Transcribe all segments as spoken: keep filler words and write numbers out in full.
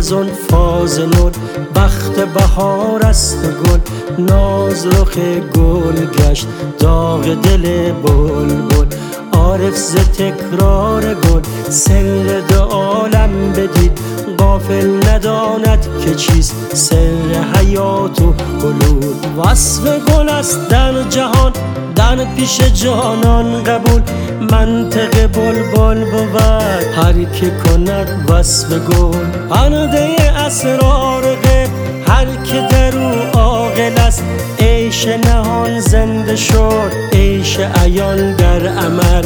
از اون فاز نور، وقت بهار است و گل ناز رخ گل گشت داغ دل بلبل. عارف ز تکرار گل سر دو عالم بدید، غافل نداند که چیست سر حیات و خلود. وصف گل است در جهان در پیش جانان قبول، منطق بلبل بود هر که کند وصف گل. پرده اسرار غیب هر که در او عاقل است، عیش نهان زنده شد عیش عیان در عمل.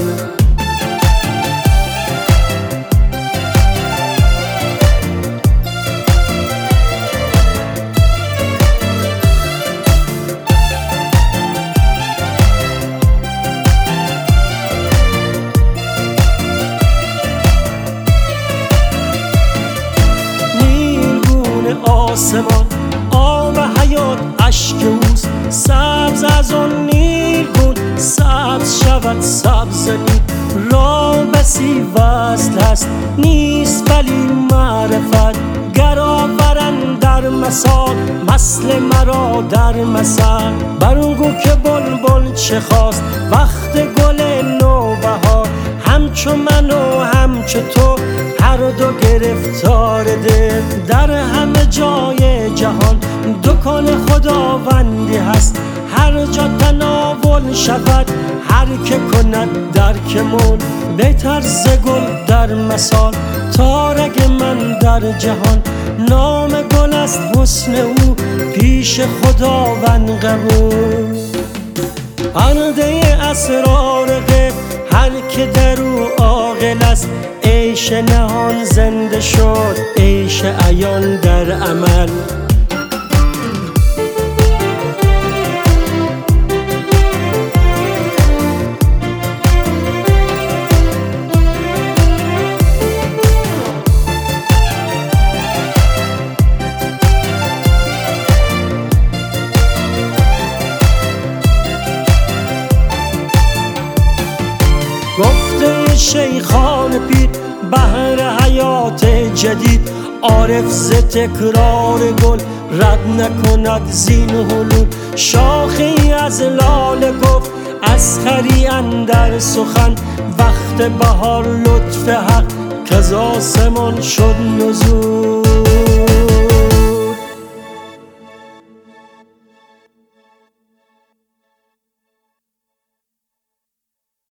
آسمان آب حیات اشک اوست، سبز از اون نیلگون سبز شود سبز نیل. راه بسی وصل هست نیست ولی معرفت، گر آورن در مثال مثل مرا در مثل. برگو که بلبل چه خواست وقت گل نوبهار، همچو من و همچو تو هر دو گرفتار دل. در همه جای جهان دکان خداوندی هست، هر جا تناول شود هر که کند درکمون. بهتر ز گل در مثال تا رگ من در جهان، نام گل است حسن او پیش خداوند قبول. پرده اسرار غیب هر که در او عاقل است، عیش نهان زنده شد عیش عیان در عمل. گفته شیخان پیر بهر حیات جدید، عارف ز تکرار گل رد نکند زین حلول. شاخی از لاله گفت از خری اندر سخن، وقت بهار لطف حق کز آسمان شد نزول.